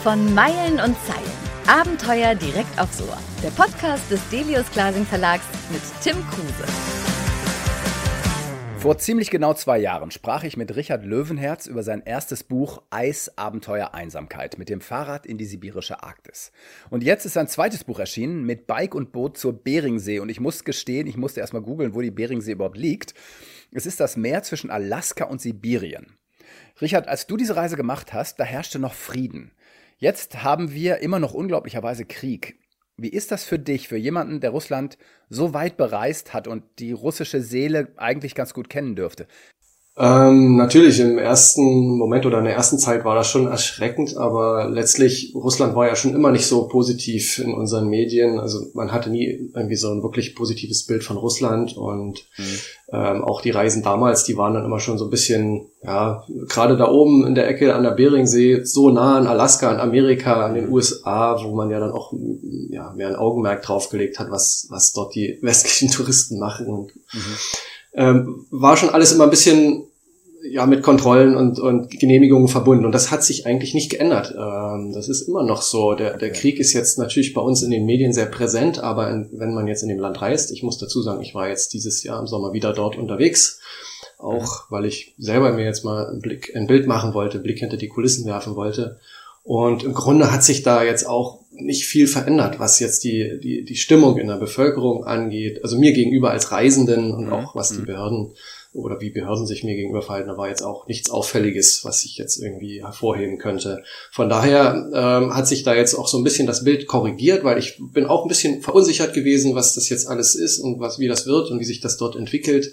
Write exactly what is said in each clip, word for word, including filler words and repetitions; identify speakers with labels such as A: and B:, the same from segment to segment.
A: Von Meilen und Zeilen. Abenteuer direkt aufs Ohr. Der Podcast des Delius Glasing Verlags mit Tim Kruse.
B: Vor ziemlich genau zwei Jahren sprach ich mit Richard Löwenherz über sein erstes Buch Eis, Abenteuer, Einsamkeit mit dem Fahrrad in die sibirische Arktis. Und jetzt ist sein zweites Buch erschienen mit Bike und Boot zur Beringsee. Und ich muss gestehen, ich musste erstmal googeln, wo die Beringsee überhaupt liegt. Es ist das Meer zwischen Alaska und Sibirien. Richard, als du diese Reise gemacht hast, da herrschte noch Frieden. Jetzt haben wir immer noch unglaublicherweise Krieg. Wie ist das für dich, für jemanden, der Russland so weit bereist hat und die russische Seele eigentlich ganz gut kennen dürfte?
C: Ähm, natürlich, im ersten Moment oder in der ersten Zeit war das schon erschreckend, aber letztlich, Russland war ja schon immer nicht so positiv in unseren Medien. Also man hatte nie irgendwie so ein wirklich positives Bild von Russland und mhm. ähm, auch die Reisen damals, die waren dann immer schon so ein bisschen, ja, gerade da oben in der Ecke an der Beringsee, so nah an Alaska, an Amerika, an den U S A, wo man ja dann auch ja mehr ein Augenmerk draufgelegt hat, was was dort die westlichen Touristen machen. Und mhm. Ähm, war schon alles immer ein bisschen ja mit Kontrollen und, und Genehmigungen verbunden. Und das hat sich eigentlich nicht geändert. Ähm, das ist immer noch so. Der, der Krieg ist jetzt natürlich bei uns in den Medien sehr präsent, aber in, wenn man jetzt in dem Land reist, ich muss dazu sagen, ich war jetzt dieses Jahr im Sommer wieder dort unterwegs, auch weil ich selber mir jetzt mal einen Blick, ein Bild machen wollte, einen Blick hinter die Kulissen werfen wollte. Und im Grunde hat sich da jetzt auch nicht viel verändert, was jetzt die die die Stimmung in der Bevölkerung angeht. Also mir gegenüber als Reisenden und auch was die Behörden oder wie Behörden sich mir gegenüber verhalten, da war jetzt auch nichts Auffälliges, was ich jetzt irgendwie hervorheben könnte. Von daher ähm, hat sich da jetzt auch so ein bisschen das Bild korrigiert, weil ich bin auch ein bisschen verunsichert gewesen, was das jetzt alles ist und was wie das wird und wie sich das dort entwickelt.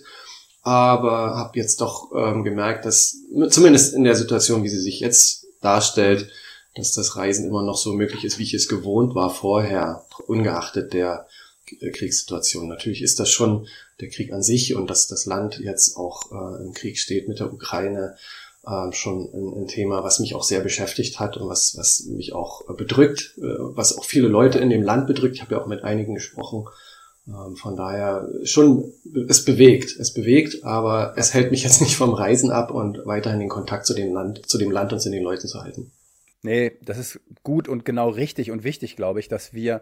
C: Aber habe jetzt doch ähm, gemerkt, dass zumindest in der Situation, wie sie sich jetzt darstellt, dass das Reisen immer noch so möglich ist, wie ich es gewohnt war vorher, ungeachtet der Kriegssituation. Natürlich ist das schon der Krieg an sich und dass das Land jetzt auch äh, im Krieg steht mit der Ukraine, äh, schon ein, ein Thema, was mich auch sehr beschäftigt hat und was, was mich auch äh, bedrückt, äh, was auch viele Leute in dem Land bedrückt. Ich habe ja auch mit einigen gesprochen. Ähm, von daher schon, es bewegt, es bewegt, aber es hält mich jetzt nicht vom Reisen ab und weiterhin den Kontakt zu dem Land, zu dem Land und zu den Leuten zu halten.
B: Nee, das ist gut und genau richtig und wichtig, glaube ich, dass wir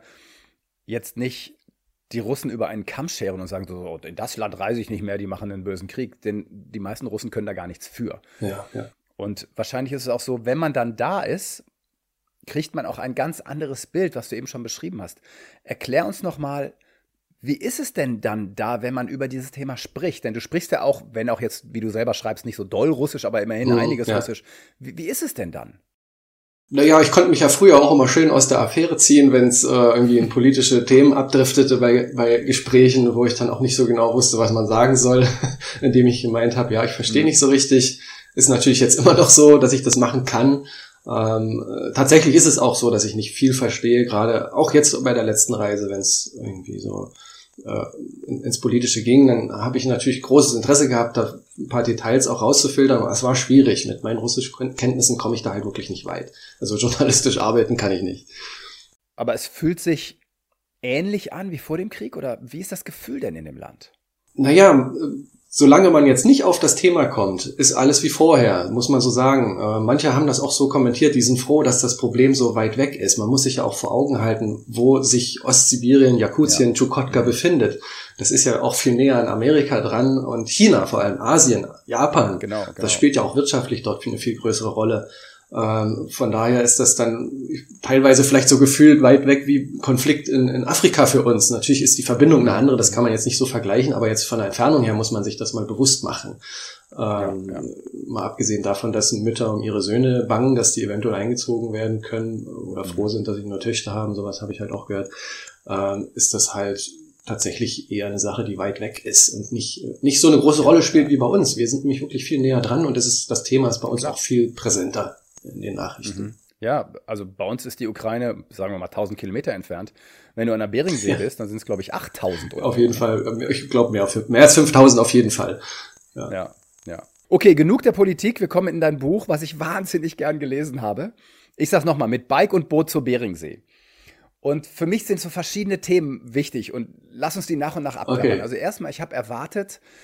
B: jetzt nicht die Russen über einen Kamm scheren und sagen, so, in das Land reise ich nicht mehr, die machen einen bösen Krieg. Denn die meisten Russen können da gar nichts für.
C: Ja, ja.
B: Und wahrscheinlich ist es auch so, wenn man dann da ist, kriegt man auch ein ganz anderes Bild, was du eben schon beschrieben hast. Erklär uns noch mal, wie ist es denn dann da, wenn man über dieses Thema spricht? Denn du sprichst ja auch, wenn auch jetzt, wie du selber schreibst, nicht so doll Russisch, aber immerhin mhm, einiges ja. Russisch. Wie, wie ist es denn dann?
C: Naja, ich konnte mich ja früher auch immer schön aus der Affäre ziehen, wenn es äh, irgendwie in politische Themen abdriftete bei, bei Gesprächen, wo ich dann auch nicht so genau wusste, was man sagen soll, indem ich gemeint habe, ja, ich verstehe nicht so richtig. Ist natürlich jetzt immer noch so, dass ich das machen kann. Ähm, tatsächlich ist es auch so, dass ich nicht viel verstehe, gerade auch jetzt bei der letzten Reise, wenn es irgendwie so äh, ins Politische ging, dann habe ich natürlich großes Interesse gehabt, da ein paar Details auch rauszufiltern, aber es war schwierig. Mit meinen Russischkenntnissen komme ich da halt wirklich nicht weit. Also journalistisch arbeiten kann ich nicht.
B: Aber es fühlt sich ähnlich an wie vor dem Krieg, oder wie ist das Gefühl denn in dem Land?
C: Naja, solange man jetzt nicht auf das Thema kommt, ist alles wie vorher, muss man so sagen. Äh, manche haben das auch so kommentiert, die sind froh, dass das Problem so weit weg ist. Man muss sich ja auch vor Augen halten, wo sich Ostsibirien, Jakutien, ja. Tschukotka befindet. Das ist ja auch viel näher an Amerika dran und China, vor allem Asien, Japan.
B: Genau, genau.
C: Das spielt ja auch wirtschaftlich dort eine viel größere Rolle. Ähm, von daher ist das dann teilweise vielleicht so gefühlt weit weg wie Konflikt in, in Afrika für uns. Natürlich ist die Verbindung eine andere, das kann man jetzt nicht so vergleichen, aber jetzt von der Entfernung her muss man sich das mal bewusst machen. Ähm, ja, ja. Mal abgesehen davon, dass Mütter um ihre Söhne bangen, dass die eventuell eingezogen werden können oder froh sind, dass sie nur Töchter haben, sowas habe ich halt auch gehört, ähm, ist das halt tatsächlich eher eine Sache, die weit weg ist und nicht nicht so eine große Rolle spielt wie bei uns. Wir sind nämlich wirklich viel näher dran und das ist das Thema ist bei uns auch viel präsenter in den Nachrichten.
B: Mhm. Ja, also bei uns ist die Ukraine, sagen wir mal, tausend Kilometer entfernt. Wenn du an der Beringsee ja. bist, dann sind es, glaube ich, achttausend. Oder
C: auf jeden Fall. Ich glaube, mehr, mehr als fünftausend auf jeden Fall.
B: Ja. ja, ja. Okay, genug der Politik. Wir kommen in dein Buch, was ich wahnsinnig gern gelesen habe. Ich sag's nochmal, mit Bike und Boot zur Beringsee. Und für mich sind so verschiedene Themen wichtig und lass uns die nach und nach abklappern. Okay. Also erstmal, ich habe erwartet,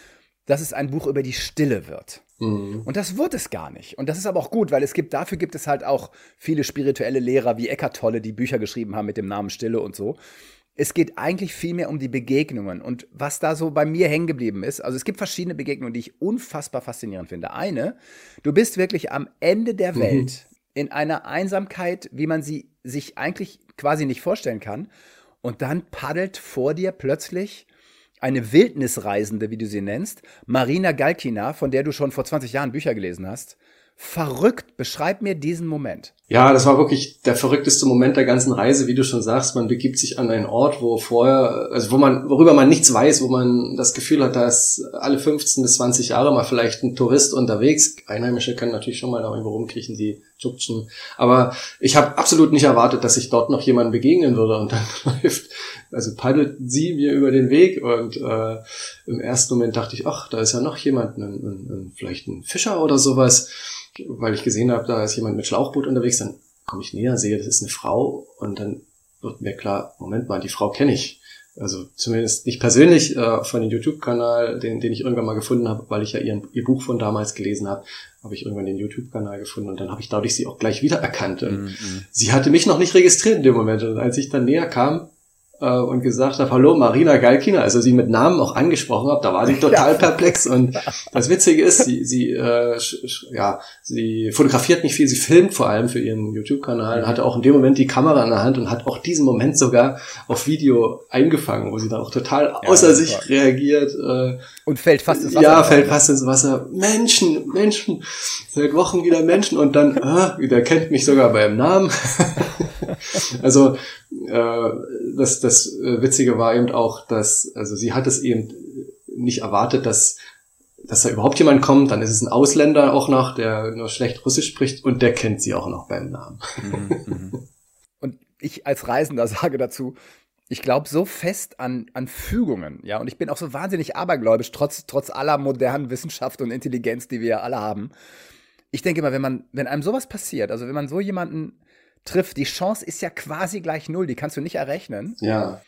B: dass es ein Buch über die Stille wird.
C: Mhm.
B: Und das wird es gar nicht. Und das ist aber auch gut, weil es gibt, dafür gibt es halt auch viele spirituelle Lehrer wie Eckhart Tolle, die Bücher geschrieben haben mit dem Namen Stille und so. Es geht eigentlich viel mehr um die Begegnungen. Und was da so bei mir hängen geblieben ist, also es gibt verschiedene Begegnungen, die ich unfassbar faszinierend finde. Eine, du bist wirklich am Ende der
C: Mhm.
B: Welt in einer Einsamkeit, wie man sie sich eigentlich quasi nicht vorstellen kann. Und dann paddelt vor dir plötzlich eine Wildnisreisende, wie du sie nennst, Marina Galkina, von der du schon vor zwanzig Jahren Bücher gelesen hast. Verrückt, beschreib mir diesen Moment.
C: Ja, das war wirklich der verrückteste Moment der ganzen Reise, wie du schon sagst. Man begibt sich an einen Ort, wo vorher, also wo man, worüber man nichts weiß, wo man das Gefühl hat, da ist alle fünfzehn bis zwanzig Jahre mal vielleicht ein Tourist unterwegs. Einheimische können natürlich schon mal da irgendwo rumkriechen, die Tschuktschen. Aber ich habe absolut nicht erwartet, dass ich dort noch jemandem begegnen würde. Und dann läuft, also paddelt sie mir über den Weg. Und äh, im ersten Moment dachte ich, ach, da ist ja noch jemand, ein, ein, ein, vielleicht ein Fischer oder sowas. Weil ich gesehen habe, da ist jemand mit Schlauchboot unterwegs, dann komme ich näher, sehe, das ist eine Frau und dann wird mir klar, Moment mal, die Frau kenne ich. Also zumindest nicht persönlich, äh, von dem YouTube-Kanal, den, den ich irgendwann mal gefunden habe, weil ich ja ihren, ihr Buch von damals gelesen habe, habe ich irgendwann den YouTube-Kanal gefunden und dann habe ich dadurch sie auch gleich wiedererkannt. Und
B: Mhm.
C: sie hatte mich noch nicht registriert in dem Moment und als ich dann näher kam, und gesagt habe, hallo Marina Galkina, also sie mit Namen auch angesprochen habe, da war sie total
B: Ja.
C: perplex und das Witzige ist, sie, sie, äh, sch, ja, sie fotografiert nicht viel, sie filmt vor allem für ihren YouTube-Kanal und hatte auch in dem Moment die Kamera in der Hand und hat auch diesen Moment sogar auf Video eingefangen, wo sie dann auch total
B: Ja,
C: außer
B: das
C: sich
B: war-
C: reagiert. Äh,
B: Und fällt fast ins Wasser.
C: ja,
B: rein,
C: fällt
B: ne?
C: fast ins Wasser. Menschen, Menschen, seit Wochen wieder Menschen und dann, äh, der kennt mich sogar beim Namen. Also äh, das, das äh, Witzige war eben auch, dass, also sie hat es eben nicht erwartet, dass, dass da überhaupt jemand kommt. Dann ist es ein Ausländer auch noch, der nur schlecht Russisch spricht und der kennt sie auch noch beim Namen.
B: Mhm, mhm. Und ich als Reisender sage dazu, ich glaube so fest an, an Fügungen, ja, und ich bin auch so wahnsinnig abergläubisch, trotz, trotz aller modernen Wissenschaft und Intelligenz, die wir ja alle haben. Ich denke immer, wenn man, wenn einem sowas passiert, also wenn man so jemanden trifft, die Chance ist ja quasi gleich null, die kannst du nicht errechnen.
C: Ja.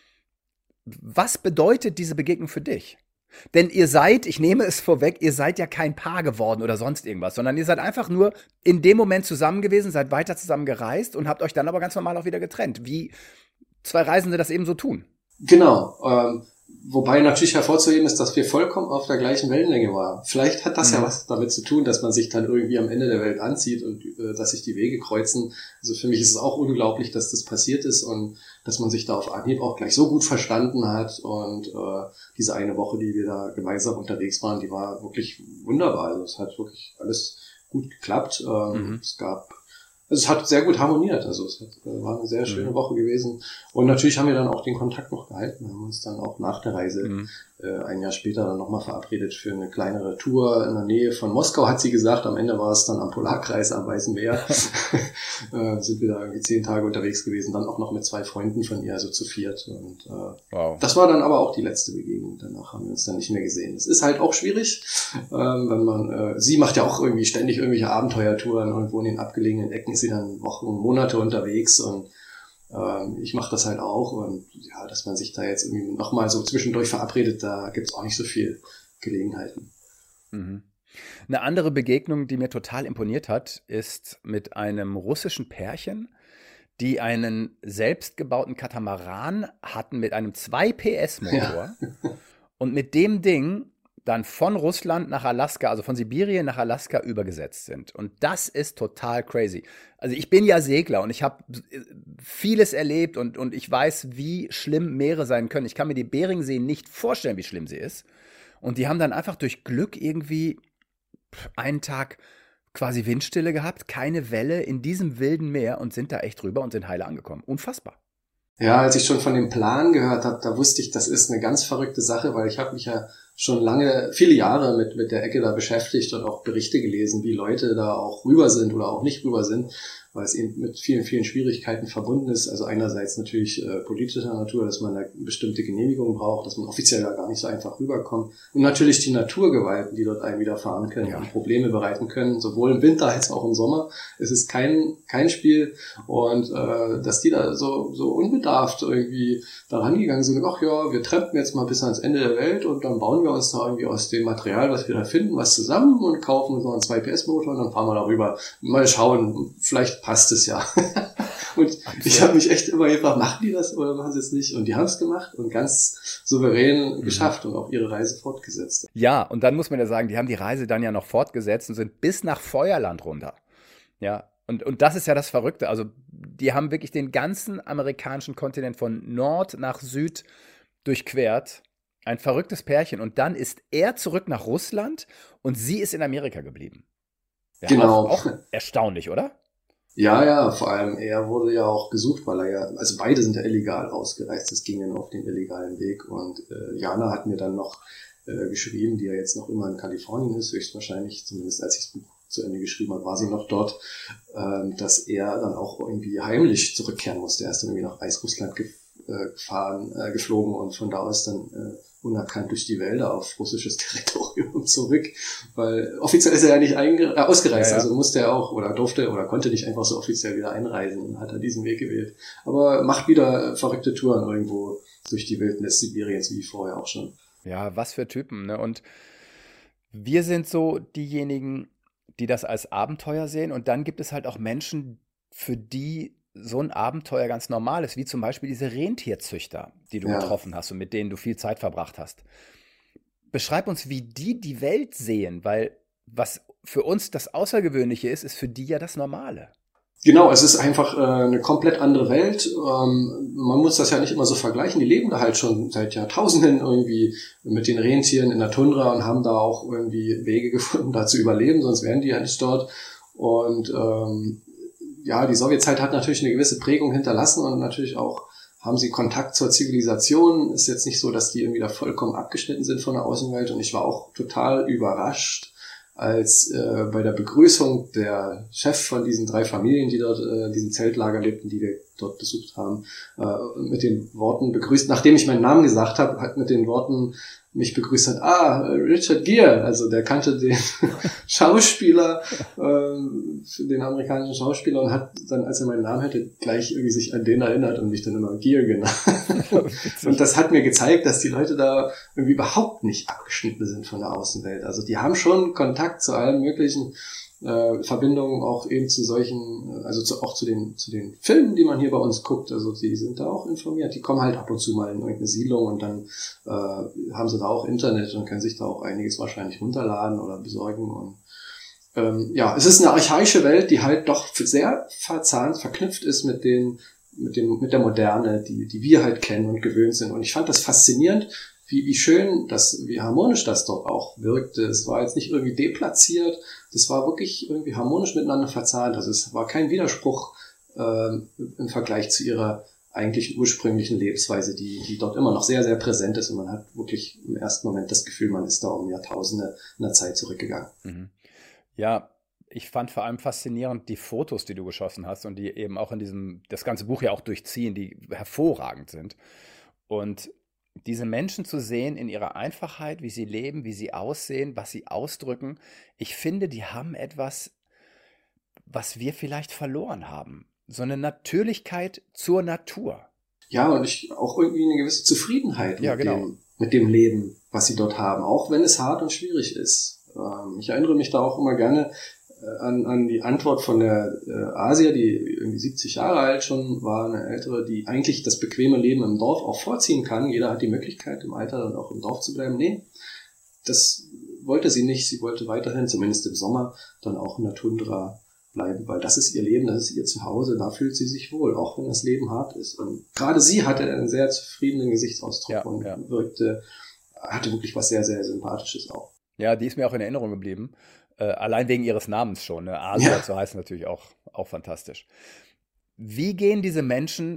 B: Was bedeutet diese Begegnung für dich? Denn ihr seid, ich nehme es vorweg, ihr seid ja kein Paar geworden oder sonst irgendwas, sondern ihr seid einfach nur in dem Moment zusammen gewesen, seid weiter zusammen gereist und habt euch dann aber ganz normal auch wieder getrennt, wie zwei Reisende das eben so tun.
C: Genau. Ähm, wobei natürlich hervorzuheben ist, dass wir vollkommen auf der gleichen Wellenlänge waren. Vielleicht hat das
B: Mhm.
C: ja was damit zu tun, dass man sich dann irgendwie am Ende der Welt anzieht und äh, dass sich die Wege kreuzen. Also für mich ist es auch unglaublich, dass das passiert ist und dass man sich da auf Anhieb auch gleich so gut verstanden hat. Und äh, diese eine Woche, die wir da gemeinsam unterwegs waren, die war wirklich wunderbar. Also es hat wirklich alles gut geklappt. Ähm,
B: Mhm.
C: Es gab Also es hat sehr gut harmoniert, also es hat, war eine sehr schöne
B: Mhm.
C: Woche gewesen. Und natürlich haben wir dann auch den Kontakt noch gehalten, wir haben uns dann auch nach der Reise
B: Mhm.
C: äh, ein Jahr später dann nochmal verabredet für eine kleinere Tour in der Nähe von Moskau, hat sie gesagt. Am Ende war es dann am Polarkreis am Weißen Meer. äh, sind wir da irgendwie zehn Tage unterwegs gewesen, dann auch noch mit zwei Freunden von ihr, also zu viert. Und äh,
B: Wow.
C: das war dann aber auch die letzte Begegnung. Danach haben wir uns dann nicht mehr gesehen. Es ist halt auch schwierig, ähm, wenn man, äh, sie macht ja auch irgendwie ständig irgendwelche Abenteuertouren irgendwo in den abgelegenen Ecken, ist sie dann Wochen, Monate unterwegs und ähm, ich mache das halt auch und ja, dass man sich da jetzt irgendwie nochmal so zwischendurch verabredet, da gibt's auch nicht so viel Gelegenheiten.
B: Mhm. Eine andere Begegnung, die mir total imponiert hat, ist mit einem russischen Pärchen, die einen selbstgebauten Katamaran hatten mit einem zwei P S-Motor und mit dem Ding dann von Russland nach Alaska, also von Sibirien nach Alaska übergesetzt sind. Und das ist total crazy. Also ich bin ja Segler und ich habe vieles erlebt und, und ich weiß, wie schlimm Meere sein können. Ich kann mir die Beringsee nicht vorstellen, wie schlimm sie ist. Und die haben dann einfach durch Glück irgendwie einen Tag quasi Windstille gehabt, keine Welle in diesem wilden Meer und sind da echt drüber und sind heile angekommen. Unfassbar.
C: Ja, als ich schon von dem Plan gehört habe, da wusste ich, das ist eine ganz verrückte Sache, weil ich habe mich ja schon lange, viele Jahre mit mit der Ecke da beschäftigt und auch Berichte gelesen, wie Leute da auch rüber sind oder auch nicht rüber sind. weil es eben mit vielen, vielen Schwierigkeiten verbunden ist. Also einerseits natürlich äh, politischer Natur, dass man da bestimmte Genehmigungen braucht, dass man offiziell da gar nicht so einfach rüberkommt. Und natürlich die Naturgewalten, die dort einem widerfahren können
B: Ja.
C: und Probleme bereiten können, sowohl im Winter als auch im Sommer. Es ist kein kein Spiel. Und äh, dass die da so so unbedarft irgendwie da rangegangen sind, ach ja, wir trampen jetzt mal bis ans Ende der Welt und dann bauen wir uns da irgendwie aus dem Material, was wir da finden, was zusammen und kaufen uns noch einen zwei P S Motor und dann fahren wir darüber. Mal schauen, vielleicht passt es ja. Und ich habe mich echt immer gefragt, machen die das oder machen sie es nicht? Und die haben es gemacht und ganz souverän geschafft und auch ihre Reise fortgesetzt.
B: Ja, und dann muss man ja sagen, die haben die Reise dann ja noch fortgesetzt und sind bis nach Feuerland runter. Ja, und, und das ist ja das Verrückte. Also die haben wirklich den ganzen amerikanischen Kontinent von Nord nach Süd durchquert. Ein verrücktes Pärchen. Und dann ist er zurück nach Russland und sie ist in Amerika geblieben. Ja,
C: Genau.
B: Auch, auch erstaunlich, oder?
C: Ja, ja, vor allem er wurde ja auch gesucht, weil er ja, also beide sind ja illegal ausgereist, es ging ja nur auf den illegalen Weg und äh, Jana hat mir dann noch äh, geschrieben, die ja jetzt noch immer in Kalifornien ist, höchstwahrscheinlich, zumindest als ich das Buch zu Ende geschrieben habe, war sie noch dort, äh, dass er dann auch irgendwie heimlich zurückkehren musste. Er ist dann irgendwie nach Weißrussland ge- äh, gefahren, äh, geflogen und von da aus dann äh, unerkannt durch die Wälder auf russisches Territorium zurück, weil offiziell ist er ja nicht einge- äh, ausgereist,
B: Ja, ja.
C: also musste er auch oder durfte oder konnte nicht einfach so offiziell wieder einreisen und hat er diesen Weg gewählt. Aber macht wieder verrückte Touren irgendwo durch die Wildnis Sibiriens, wie vorher auch schon.
B: Ja, was für Typen, ne? Und wir sind so diejenigen, die das als Abenteuer sehen. Und dann gibt es halt auch Menschen, für die so ein Abenteuer ganz normal ist, wie zum Beispiel diese Rentierzüchter, die du
C: Ja.
B: getroffen hast und mit denen du viel Zeit verbracht hast. Beschreib uns, wie die die Welt sehen, weil was für uns das Außergewöhnliche ist, ist für die ja das Normale.
C: Genau, es ist einfach äh, eine komplett andere Welt. Ähm, man muss das ja nicht immer so vergleichen. Die leben da halt schon seit Jahrtausenden irgendwie mit den Rentieren in der Tundra und haben da auch irgendwie Wege gefunden, da zu überleben, sonst wären die ja nicht dort. Und ähm, ja, die Sowjetzeit hat natürlich eine gewisse Prägung hinterlassen und natürlich auch haben sie Kontakt zur Zivilisation. Ist jetzt nicht so, dass die irgendwie da vollkommen abgeschnitten sind von der Außenwelt. Und ich war auch total überrascht, als äh, bei der Begrüßung der Chef von diesen drei Familien, die dort äh, in diesem Zeltlager lebten, die wir dort besucht haben, äh, mit den Worten begrüßt, nachdem ich meinen Namen gesagt habe, hat mit den Worten mich begrüßt hat, ah, Richard Gere, also der kannte den Schauspieler, äh, den amerikanischen Schauspieler und hat dann, als er meinen Namen hätte, gleich irgendwie sich an den erinnert und mich dann immer Gere genannt. Und das hat mir gezeigt, dass die Leute da irgendwie überhaupt nicht abgeschnitten sind von der Außenwelt. Also die haben schon Kontakt zu allen möglichen äh, Verbindungen, auch eben zu solchen, also zu, auch zu den zu den Filmen, die man hier bei uns guckt. Also die sind da auch informiert. Die kommen halt ab und zu mal in irgendeine Siedlung und dann äh, haben sie da auch Internet und können sich da auch einiges wahrscheinlich runterladen oder besorgen. Und ähm, ja, es ist eine archaische Welt, die halt doch sehr verzahnt, verknüpft ist mit den mit dem mit der Moderne, die die wir halt kennen und gewöhnt sind. Und ich fand das faszinierend, wie wie schön das, wie harmonisch das dort auch wirkte. Es war jetzt nicht irgendwie deplatziert, das war wirklich irgendwie harmonisch miteinander verzahnt. Also es war kein Widerspruch äh, im Vergleich zu ihrer eigentlich ursprünglichen Lebensweise, die die dort immer noch sehr, sehr präsent ist. Und man hat wirklich im ersten Moment das Gefühl, man ist da um Jahrtausende in der Zeit zurückgegangen.
B: Mhm. Ja, ich fand vor allem faszinierend die Fotos, die du geschossen hast und die eben auch in diesem, das ganze Buch ja auch durchziehen, die hervorragend sind. Und diese Menschen zu sehen in ihrer Einfachheit, wie sie leben, wie sie aussehen, was sie ausdrücken, ich finde, die haben etwas, was wir vielleicht verloren haben. So eine Natürlichkeit zur Natur.
C: Ja, und ich auch irgendwie eine gewisse Zufriedenheit
B: Ja,
C: mit
B: genau.
C: dem, mit dem Leben, was sie dort haben, auch wenn es hart und schwierig ist. Ähm, ich erinnere mich da auch immer gerne äh, an, an die Antwort von der äh, Asia, die irgendwie siebzig Jahre alt schon war, eine ältere, die eigentlich das bequeme Leben im Dorf auch vorziehen kann. Jeder hat die Möglichkeit, im Alter dann auch im Dorf zu bleiben. Nee, das wollte sie nicht. Sie wollte weiterhin, zumindest im Sommer, dann auch in der Tundra bleiben, weil das ist ihr Leben, das ist ihr Zuhause, da fühlt sie sich wohl, auch wenn das Leben hart ist. Und gerade sie hatte einen sehr zufriedenen Gesichtsausdruck
B: Ja,
C: und
B: ja.
C: wirkte, hatte wirklich was sehr, sehr Sympathisches auch.
B: Ja, die ist mir auch in Erinnerung geblieben. Äh, allein wegen ihres Namens schon. Ne? Asia
C: Ja.
B: zu heißen natürlich auch, auch fantastisch. Wie gehen diese Menschen,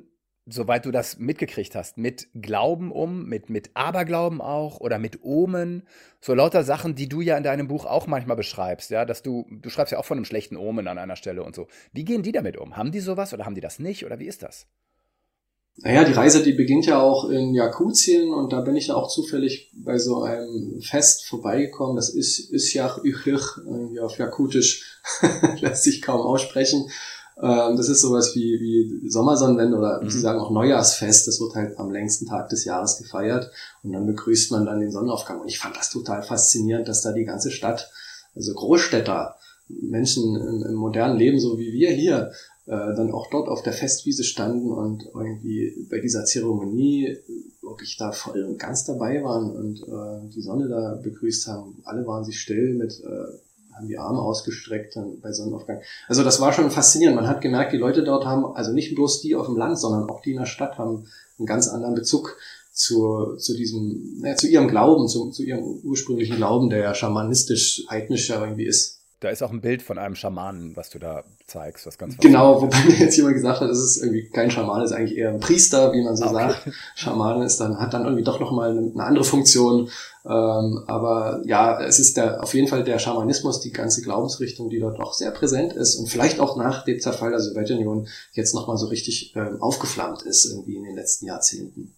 B: soweit du das mitgekriegt hast, mit Glauben um, mit, mit Aberglauben auch oder mit Omen? So lauter Sachen, die du ja in deinem Buch auch manchmal beschreibst, ja, dass du, du schreibst ja auch von einem schlechten Omen an einer Stelle und so. Wie gehen die damit um? Haben die sowas oder haben die das nicht oder wie ist das?
C: Naja, die Reise, die beginnt ja auch in Jakutien und da bin ich ja auch zufällig bei so einem Fest vorbeigekommen. Das ist Isyach Üchlich, irgendwie auf Jakutisch, lässt sich kaum aussprechen. Das ist sowas wie, wie Sommersonnenwende oder wie Sie sagen auch Neujahrsfest. Das wird halt am längsten Tag des Jahres gefeiert und dann begrüßt man dann den Sonnenaufgang. Und ich fand das total faszinierend, dass da die ganze Stadt, also Großstädter, Menschen im, im modernen Leben, so wie wir hier, äh, dann auch dort auf der Festwiese standen und irgendwie bei dieser Zeremonie wirklich da voll und ganz dabei waren und äh, die Sonne da begrüßt haben. Alle waren sich still mit... Äh, haben die Arme ausgestreckt dann bei Sonnenaufgang. Also das war schon faszinierend. Man hat gemerkt, die Leute dort haben, also nicht bloß die auf dem Land, sondern auch die in der Stadt haben einen ganz anderen Bezug zu, zu diesem, naja, zu ihrem Glauben, zu, zu ihrem ursprünglichen Glauben, der ja schamanistisch, heidnisch irgendwie ist.
B: Da ist auch ein Bild von einem Schamanen, was du da zeigst, was ganz
C: genau, wobei mir jetzt jemand gesagt hat, es ist irgendwie kein Schaman, es ist eigentlich eher ein Priester, wie man so okay. sagt. Schamane ist dann, hat dann irgendwie doch nochmal eine, eine andere Funktion. Ähm, aber ja, es ist der, auf jeden Fall der Schamanismus, die ganze Glaubensrichtung, die dort auch sehr präsent ist und vielleicht auch nach dem Zerfall der Sowjetunion jetzt nochmal so richtig ähm, aufgeflammt ist irgendwie in den letzten Jahrzehnten.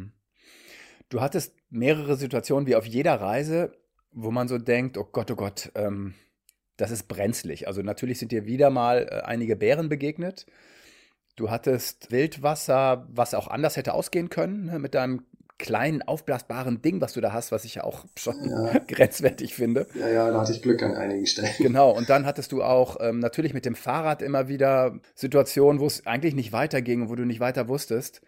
B: Du hattest mehrere Situationen wie auf jeder Reise, wo man so denkt, oh Gott, oh Gott, ähm, das ist brenzlig. Also natürlich sind dir wieder mal äh, einige Bären begegnet. Du hattest Wildwasser, was auch anders hätte ausgehen können, ne, mit deinem kleinen aufblasbaren Ding, was du da hast, was ich ja auch schon ja. grenzwertig finde.
C: Ja, ja, da hatte ich Glück an einigen Stellen.
B: Genau, und dann hattest du auch ähm, natürlich mit dem Fahrrad immer wieder Situationen, wo es eigentlich nicht weiterging, wo du nicht weiter wusstest.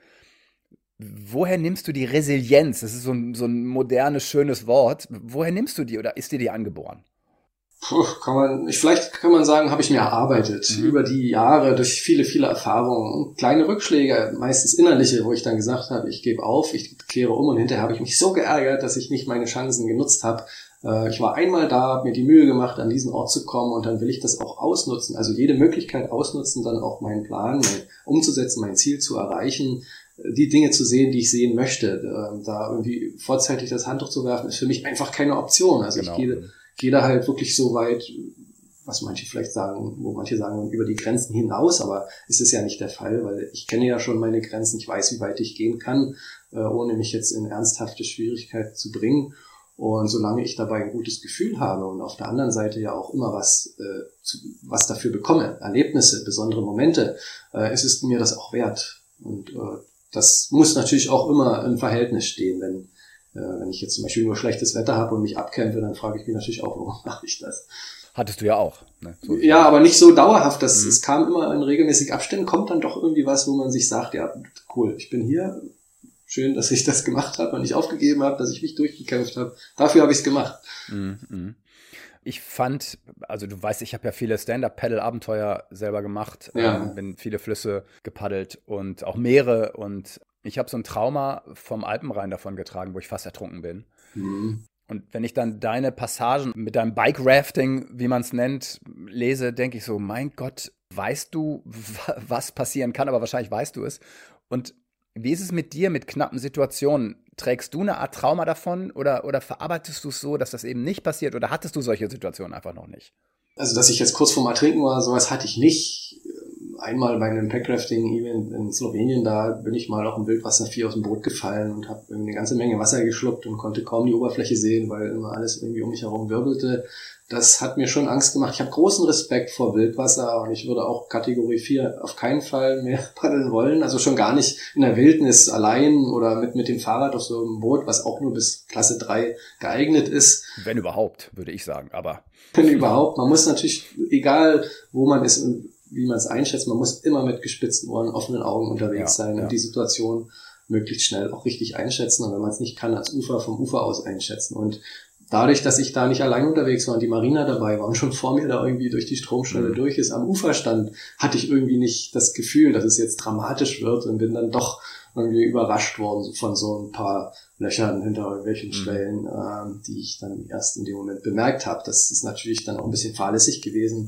B: Woher nimmst du die Resilienz? Das ist so ein, so ein modernes, schönes Wort. Woher nimmst du die oder ist dir die angeboren?
C: Puh, kann man, ich, vielleicht kann man sagen, habe ich mir erarbeitet mhm. über die Jahre durch viele, viele Erfahrungen und kleine Rückschläge, meistens innerliche, wo ich dann gesagt habe, ich gebe auf, ich kehre um und hinterher habe ich mich so geärgert, dass ich nicht meine Chancen genutzt habe. Äh, ich war einmal da, habe mir die Mühe gemacht, an diesen Ort zu kommen und dann will ich das auch ausnutzen, also jede Möglichkeit ausnutzen, dann auch meinen Plan mein, umzusetzen, mein Ziel zu erreichen, die Dinge zu sehen, die ich sehen möchte. Äh, da irgendwie vorzeitig das Handtuch zu werfen, ist für mich einfach keine Option. Also genau. ich gehe gehe da halt wirklich so weit, was manche vielleicht sagen, wo manche sagen, über die Grenzen hinaus, aber es ist ja nicht der Fall, weil ich kenne ja schon meine Grenzen, ich weiß, wie weit ich gehen kann, äh, ohne mich jetzt in ernsthafte Schwierigkeiten zu bringen. Und solange ich dabei ein gutes Gefühl habe und auf der anderen Seite ja auch immer was, äh, zu, was dafür bekomme, Erlebnisse, besondere Momente, äh, ist es mir das auch wert. Und äh, das muss natürlich auch immer im Verhältnis stehen, wenn Wenn ich jetzt zum Beispiel nur schlechtes Wetter habe und mich abkämpfe, dann frage ich mich natürlich auch, warum mache ich das?
B: Hattest du ja auch. Ne? So
C: ja, aber nicht so dauerhaft. Das, mhm. Es kam immer in regelmäßigen Abständen, kommt dann doch irgendwie was, wo man sich sagt, ja, cool, ich bin hier. Schön, dass ich das gemacht habe und nicht aufgegeben habe, dass ich mich durchgekämpft habe. Dafür habe ich es gemacht.
B: Mhm. Ich fand, also du weißt, ich habe ja viele Stand-Up-Paddle-Abenteuer selber gemacht,
C: ja.
B: ähm, bin viele Flüsse gepaddelt und auch Meere und ich habe so ein Trauma vom Alpenrhein davon getragen, wo ich fast ertrunken bin.
C: Mhm.
B: Und wenn ich dann deine Passagen mit deinem Bike-Rafting, wie man es nennt, lese, denke ich so, mein Gott, weißt du, was passieren kann, aber wahrscheinlich weißt du es. Und wie ist es mit dir, mit knappen Situationen? Trägst du eine Art Trauma davon oder, oder verarbeitest du es so, dass das eben nicht passiert oder hattest du solche Situationen einfach noch nicht?
C: Also, dass ich jetzt kurz vorm Ertrinken war, sowas hatte ich nicht. Einmal bei einem Packrafting-Event in Slowenien, da bin ich mal auf dem Wildwasservieh aus dem Boot gefallen und habe eine ganze Menge Wasser geschluckt und konnte kaum die Oberfläche sehen, weil immer alles irgendwie um mich herum wirbelte. Das hat mir schon Angst gemacht. Ich habe großen Respekt vor Wildwasser und ich würde auch Kategorie vier auf keinen Fall mehr paddeln wollen. Also schon gar nicht in der Wildnis allein oder mit mit dem Fahrrad auf so einem Boot, was auch nur bis Klasse drei geeignet ist.
B: Wenn überhaupt, würde ich sagen, aber...
C: Wenn überhaupt. Man muss natürlich, egal wo man ist und wie man es einschätzt, man muss immer mit gespitzten Ohren, offenen Augen unterwegs
B: ja,
C: sein
B: ja.
C: und die Situation möglichst schnell auch richtig einschätzen und wenn man es nicht kann, als Ufer vom Ufer aus einschätzen. Und dadurch, dass ich da nicht allein unterwegs war und die Marina dabei war und schon vor mir da irgendwie durch die Stromschnelle mhm. durch ist, am Ufer stand, hatte ich irgendwie nicht das Gefühl, dass es jetzt dramatisch wird und bin dann doch irgendwie überrascht worden von so ein paar Löchern hinter irgendwelchen mhm. Stellen, äh, die ich dann erst in dem Moment bemerkt habe. Das ist natürlich dann auch ein bisschen fahrlässig gewesen.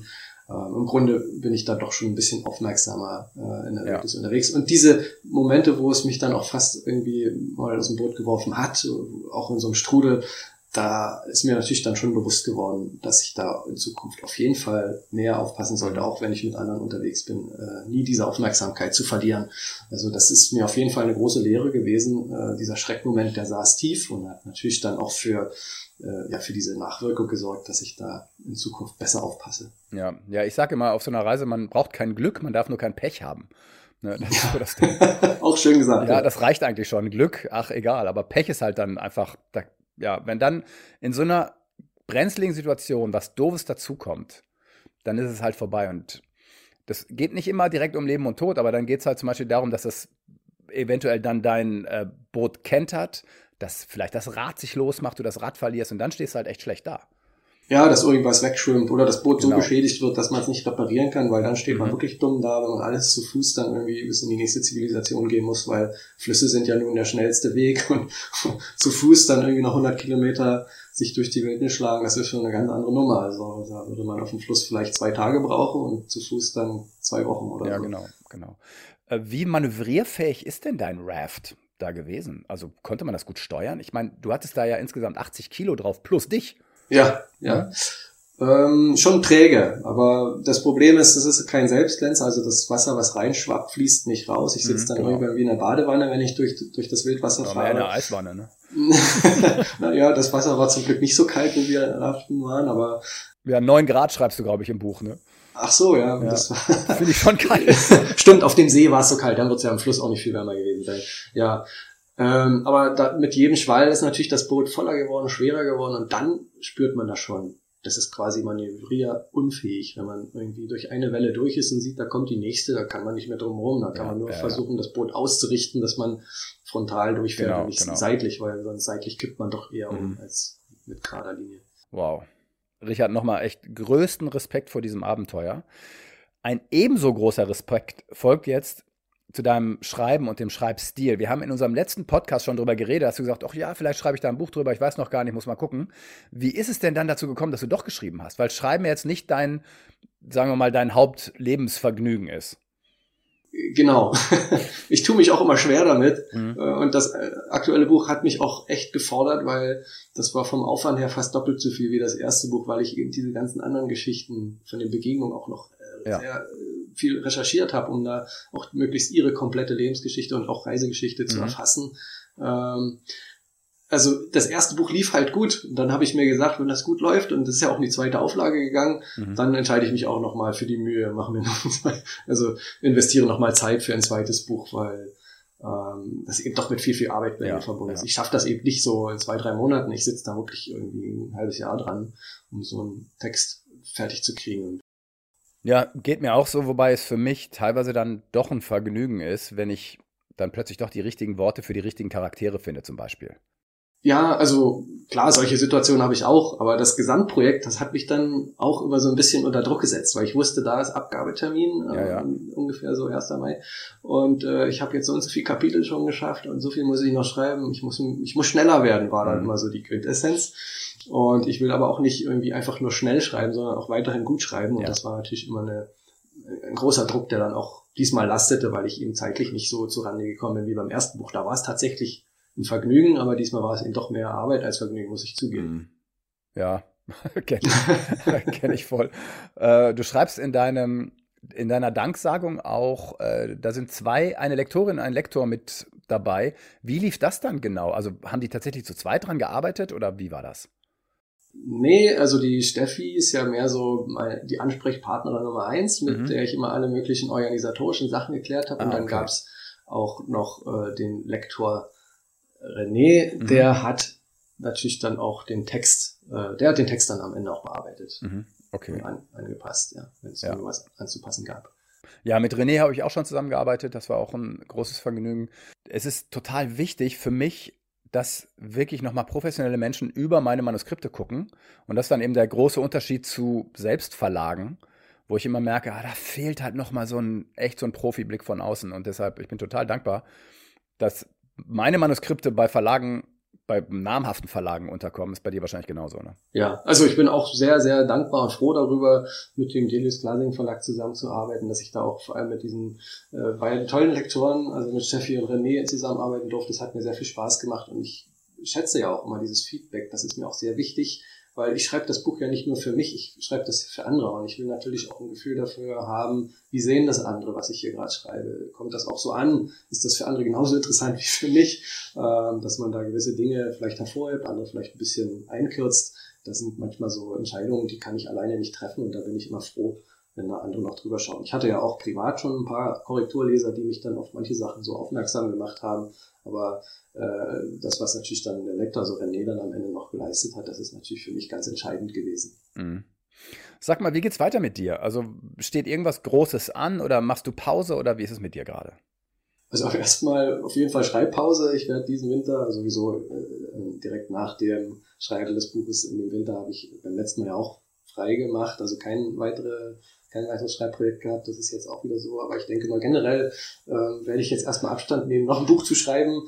C: ähm, im Grunde bin ich da doch schon ein bisschen aufmerksamer äh, in der
B: Ja.
C: Welt unterwegs. Und diese Momente, wo es mich dann auch fast irgendwie mal aus dem Boot geworfen hat, auch in so einem Strudel, da ist mir natürlich dann schon bewusst geworden, dass ich da in Zukunft auf jeden Fall mehr aufpassen sollte, auch wenn ich mit anderen unterwegs bin, äh, nie diese Aufmerksamkeit zu verlieren. Also das ist mir auf jeden Fall eine große Lehre gewesen. Äh, dieser Schreckmoment, der saß tief und hat natürlich dann auch für, äh, ja, für diese Nachwirkung gesorgt, dass ich da in Zukunft besser aufpasse.
B: Ja, ja, ich sage immer auf so einer Reise, man braucht kein Glück, man darf nur kein Pech haben. Ne, das ist so das Ding.
C: Auch schön gesagt.
B: Ja, das reicht eigentlich schon. Glück, ach egal, aber Pech ist halt dann einfach, da, ja, wenn dann in so einer brenzligen Situation was Doofes dazukommt, dann ist es halt vorbei. Und das geht nicht immer direkt um Leben und Tod, aber dann geht es halt zum Beispiel darum, dass das eventuell dann dein äh, Boot kentert, dass vielleicht das Rad sich losmacht, du das Rad verlierst und dann stehst du halt echt schlecht da.
C: Ja, dass irgendwas wegschwimmt oder das Boot
B: Genau.
C: so beschädigt wird, dass man es nicht reparieren kann, weil dann steht man
B: Mhm.
C: wirklich dumm da, wenn man alles zu Fuß dann irgendwie bis in die nächste Zivilisation gehen muss, weil Flüsse sind ja nun der schnellste Weg und zu Fuß dann irgendwie noch hundert Kilometer sich durch die Wildnis schlagen, das ist schon eine ganz andere Nummer. Also da würde man auf dem Fluss vielleicht zwei Tage brauchen und zu Fuß dann zwei Wochen oder
B: Ja,
C: so.
B: genau, genau. Äh, Wie manövrierfähig ist denn dein Raft da gewesen? Also konnte man das gut steuern? Ich meine, du hattest da ja insgesamt achtzig Kilo drauf, plus dich.
C: Ja, ja. Ähm, schon träge, aber das Problem ist, es ist kein Selbstglänzer, also das Wasser, was reinschwappt, fließt nicht raus. Ich sitze
B: Mhm,
C: dann
B: genau.
C: irgendwann wie in einer Badewanne, wenn ich durch, durch das Wildwasser
B: Aber mehr in
C: fahre.
B: der Eiswanne, ne?
C: Naja, das Wasser war zum Glück nicht so kalt, wie wir raften waren, aber
B: Ja, neun Grad schreibst du, glaube ich, im Buch, ne?
C: ach so, ja,
B: Ja.
C: das war
B: Finde ich schon kalt.
C: stimmt, auf dem See war es so kalt, dann wird es ja am Fluss auch nicht viel wärmer gewesen sein. Ja, ähm, aber da, mit jedem Schwall ist natürlich das Boot voller geworden, schwerer geworden und dann spürt man das schon. Das ist quasi manövrierunfähig, wenn man irgendwie durch eine Welle durch ist und sieht, da kommt die nächste, da kann man nicht mehr drum herum, da kann
B: Ja,
C: man nur
B: ja,
C: versuchen, das Boot auszurichten, dass man frontal durchfährt
B: Genau,
C: und nicht
B: genau.
C: seitlich, weil sonst seitlich kippt man doch eher um
B: Mhm.
C: als mit gerader Linie.
B: Wow. Richard, nochmal echt größten Respekt vor diesem Abenteuer. Ein ebenso großer Respekt folgt jetzt zu deinem Schreiben und dem Schreibstil. Wir haben in unserem letzten Podcast schon drüber geredet, hast du gesagt, ach ja, vielleicht schreibe ich da ein Buch drüber, ich weiß noch gar nicht, muss mal gucken. Wie ist es denn dann dazu gekommen, dass du doch geschrieben hast? Weil Schreiben jetzt nicht dein, sagen wir mal, dein Hauptlebensvergnügen ist.
C: Genau. Ich tue mich auch immer schwer damit.
B: Mhm.
C: Äh, Und das äh, aktuelle Buch hat mich auch echt gefordert, weil das war vom Aufwand her fast doppelt so viel wie das erste Buch, weil ich eben diese ganzen anderen Geschichten von den Begegnungen auch noch äh,
B: Ja.
C: sehr äh, viel recherchiert habe, um da auch möglichst ihre komplette Lebensgeschichte und auch Reisegeschichte zu
B: Mhm.
C: erfassen. Ähm, Also das erste Buch lief halt gut. Und dann habe ich mir gesagt, wenn das gut läuft, und das ist ja auch in die zweite Auflage gegangen,
B: Mhm.
C: dann entscheide ich mich auch nochmal für die Mühe, mache mir noch zwei, also investiere nochmal Zeit für ein zweites Buch, weil ähm, das eben doch mit viel, viel Arbeit bei
B: Ja,
C: mir verbunden ist.
B: ja.
C: Ich schaffe das eben nicht so in zwei, drei Monaten. Ich sitze da wirklich irgendwie ein halbes Jahr dran, um so einen Text fertig zu kriegen.
B: Ja, geht mir auch so, wobei es für mich teilweise dann doch ein Vergnügen ist, wenn ich dann plötzlich doch die richtigen Worte für die richtigen Charaktere finde, zum Beispiel.
C: Ja, also klar, solche Situationen habe ich auch, aber das Gesamtprojekt, das hat mich dann auch immer so ein bisschen unter Druck gesetzt, weil ich wusste, da ist Abgabetermin,
B: Ja, ja.
C: ähm, ungefähr so erster Mai, und äh, ich habe jetzt so und so viele Kapitel schon geschafft und so viel muss ich noch schreiben, ich muss ich muss schneller werden, war dann
B: Mhm.
C: immer so die Quintessenz, und ich will aber auch nicht irgendwie einfach nur schnell schreiben, sondern auch weiterhin gut schreiben, und
B: Ja.
C: das war natürlich immer eine, ein großer Druck, der dann auch diesmal lastete, weil ich eben zeitlich nicht so zurande gekommen bin wie beim ersten Buch. Da war es tatsächlich ein Vergnügen, aber diesmal war es eben doch mehr Arbeit als Vergnügen, muss ich zugeben.
B: Mhm. Ja, kenne ich, kenn ich voll. Äh, du schreibst in deinem, in deiner Danksagung auch, äh, da sind zwei, eine Lektorin, ein Lektor mit dabei. Wie lief das dann genau? Also haben die tatsächlich zu zweit dran gearbeitet oder wie war das?
C: Nee, also die Steffi ist ja mehr so meine- die Ansprechpartnerin Nummer eins, mit
B: Mhm.
C: der ich immer alle möglichen organisatorischen Sachen geklärt habe. Und
B: Ah,
C: dann
B: okay.
C: gab's auch noch äh, den Lektor René,
B: Mhm.
C: der hat natürlich dann auch den Text, äh, der hat den Text dann am Ende auch bearbeitet
B: Mhm. Okay.
C: und an, angepasst, ja, wenn es
B: Ja.
C: irgendwas anzupassen gab.
B: Ja, mit René habe ich auch schon zusammengearbeitet. Das war auch ein großes Vergnügen. Es ist total wichtig für mich, dass wirklich nochmal professionelle Menschen über meine Manuskripte gucken. Und das ist dann eben der große Unterschied zu Selbstverlagen, wo ich immer merke, ah, da fehlt halt nochmal so ein, echt so ein Profiblick von außen. Und deshalb, ich bin total dankbar, dass meine Manuskripte bei Verlagen, bei namhaften Verlagen unterkommen. Ist bei dir wahrscheinlich genauso, ne?
C: Ja, also ich bin auch sehr, sehr dankbar und froh darüber, mit dem Delius Glasing Verlag zusammenzuarbeiten, dass ich da auch vor allem mit diesen äh, beiden tollen Lektoren, also mit Steffi und René, zusammenarbeiten durfte. Das hat mir sehr viel Spaß gemacht und ich schätze ja auch immer dieses Feedback. Das ist mir auch sehr wichtig, weil ich schreibe das Buch ja nicht nur für mich, ich schreibe das für andere und ich will natürlich auch ein Gefühl dafür haben, wie sehen das andere, was ich hier gerade schreibe. Kommt das auch so an? Ist das für andere genauso interessant wie für mich? Ähm, dass man da gewisse Dinge vielleicht hervorhebt, andere vielleicht ein bisschen einkürzt. Das sind manchmal so Entscheidungen, die kann ich alleine nicht treffen und da bin ich immer froh, wenn da andere noch drüber schauen. Ich hatte ja auch privat schon ein paar Korrekturleser, die mich dann auf manche Sachen so aufmerksam gemacht haben, aber äh, das, was natürlich dann der Lektor, so René, dann am Ende noch geleistet hat, das ist natürlich für mich ganz entscheidend gewesen.
B: Mhm. Sag mal, wie geht's weiter mit dir? Also steht irgendwas Großes an oder machst du Pause oder wie ist es mit dir gerade?
C: Also erstmal auf jeden Fall Schreibpause. Ich werde diesen Winter, sowieso äh, direkt nach dem Schreiben des Buches in dem Winter, habe ich beim letzten Mal ja auch frei gemacht, also kein weitere kein weiteres Schreibprojekt gehabt, das ist jetzt auch wieder so, aber ich denke mal generell äh, werde ich jetzt erstmal Abstand nehmen, noch ein Buch zu schreiben.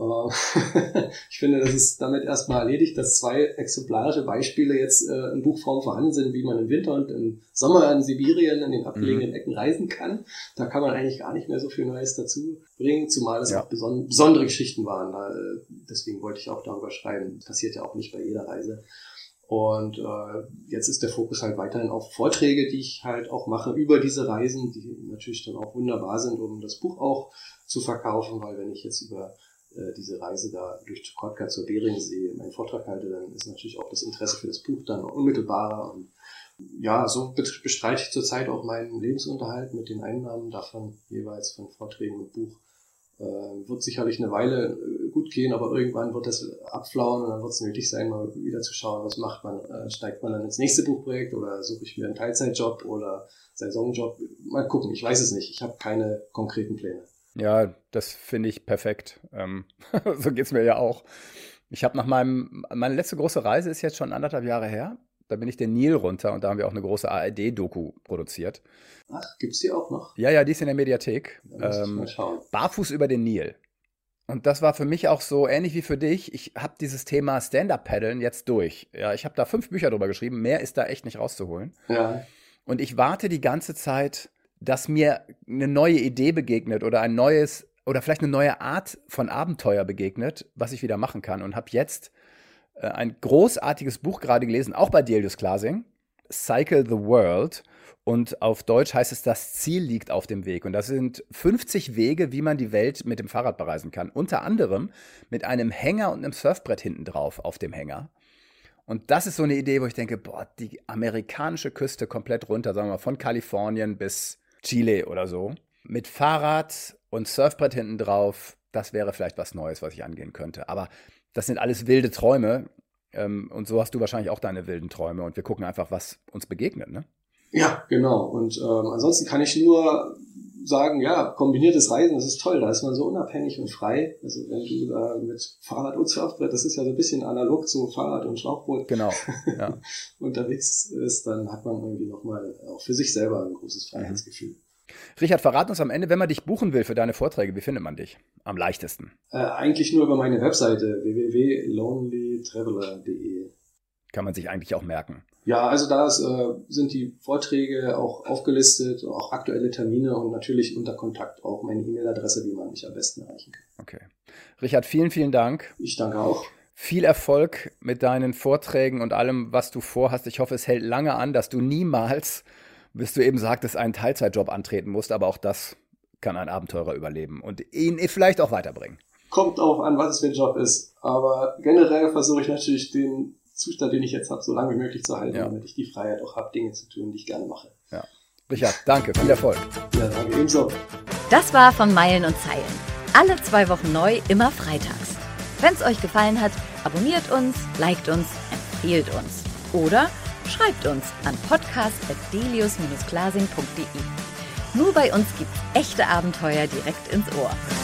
C: Äh, ich finde, das ist damit erstmal erledigt, dass zwei exemplarische Beispiele jetzt äh, in Buchform vorhanden sind, wie man im Winter und im Sommer in Sibirien in den abgelegenen Ecken reisen kann. Da kann man eigentlich gar nicht mehr so viel Neues dazu bringen, zumal es ja auch beson- besondere Geschichten waren. Da, äh, deswegen wollte ich auch darüber schreiben. Das passiert ja auch nicht bei jeder Reise. Und äh, jetzt ist der Fokus halt weiterhin auf Vorträge, die ich halt auch mache über diese Reisen, die natürlich dann auch wunderbar sind, um das Buch auch zu verkaufen, weil wenn ich jetzt über äh, diese Reise da durch Chukotka zur Beringsee meinen Vortrag halte, dann ist natürlich auch das Interesse für das Buch dann unmittelbarer. Und ja, so bestreite ich zurzeit auch meinen Lebensunterhalt mit den Einnahmen davon, jeweils von Vorträgen und Buch. Äh, wird sicherlich eine Weile gut gehen, aber irgendwann wird das abflauen und dann wird es nötig sein, mal wieder zu schauen, was macht man. Äh, steigt man dann ins nächste Buchprojekt oder suche ich mir einen Teilzeitjob oder Saisonjob? Mal gucken, ich weiß es nicht. Ich habe keine konkreten Pläne.
B: Ja, das finde ich perfekt. Ähm, so geht's mir ja auch. Ich habe nach meinem, meine letzte große Reise ist jetzt schon anderthalb Jahre her. Da bin ich den Nil runter und da haben wir auch eine große A R D-Doku produziert.
C: Ach, gibt's die auch noch?
B: Ja, ja, die ist in der Mediathek.
C: Da muss ich
B: Ähm,
C: mal schauen.
B: Barfuß über den Nil. Und das war für mich auch so ähnlich wie für dich. Ich habe dieses Thema Stand-Up-Paddeln jetzt durch. Ja, ich habe da fünf Bücher drüber geschrieben. Mehr ist da echt nicht rauszuholen.
C: Ja.
B: Und ich warte die ganze Zeit, dass mir eine neue Idee begegnet oder ein neues oder vielleicht eine neue Art von Abenteuer begegnet, was ich wieder machen kann. Und habe jetzt äh, ein großartiges Buch gerade gelesen, auch bei Delius Glasing, Cycle the World. Und auf Deutsch heißt es, das Ziel liegt auf dem Weg. Und das sind fünfzig Wege, wie man die Welt mit dem Fahrrad bereisen kann. Unter anderem mit einem Hänger und einem Surfbrett hinten drauf auf dem Hänger. Und das ist so eine Idee, wo ich denke, boah, die amerikanische Küste komplett runter, sagen wir mal von Kalifornien bis Chile oder so. Mit Fahrrad und Surfbrett hinten drauf, das wäre vielleicht was Neues, was ich angehen könnte. Aber das sind alles wilde Träume. Und so hast du wahrscheinlich auch deine wilden Träume. Und wir gucken einfach, was uns begegnet, ne?
C: Ja, genau. Und ähm, ansonsten kann ich nur sagen, ja, kombiniertes Reisen, das ist toll. Da ist man so unabhängig und frei. Also wenn du da mit Fahrrad und Surfbrett, das ist ja so ein bisschen analog zu Fahrrad und Schlauchboot,
B: genau, ja.
C: unterwegs ist, dann hat man irgendwie nochmal auch für sich selber ein großes Freiheitsgefühl.
B: Richard, verrat uns am Ende, wenn man dich buchen will für deine Vorträge, wie findet man dich am leichtesten?
C: Äh, eigentlich nur über meine Webseite w w w punkt lonely traveler punkt de.
B: Kann man sich eigentlich auch merken.
C: Ja, also da ist, äh, sind die Vorträge auch aufgelistet, auch aktuelle Termine und natürlich unter Kontakt auch meine E-Mail-Adresse, wie man mich am besten erreichen kann.
B: Okay. Richard, vielen, vielen Dank.
C: Ich danke auch.
B: Viel Erfolg mit deinen Vorträgen und allem, was du vorhast. Ich hoffe, es hält lange an, dass du niemals, bis du eben sagtest, einen Teilzeitjob antreten musst, aber auch das kann ein Abenteurer überleben und ihn vielleicht auch weiterbringen.
C: Kommt darauf an, was es für ein Job ist, aber generell versuche ich natürlich den Zustand, den ich jetzt habe, so lange wie möglich zu halten, ja, damit ich die Freiheit auch habe, Dinge zu tun, die ich gerne mache.
B: Ja. Richard, danke, viel Erfolg.
C: Ja, danke ebenso.
A: Das war von Meilen und Zeilen. Alle zwei Wochen neu, immer freitags. Wenn es euch gefallen hat, abonniert uns, liked uns, empfehlt uns. Oder schreibt uns an podcast at delius dash glasing punkt de. Nur bei uns gibt's echte Abenteuer direkt ins Ohr.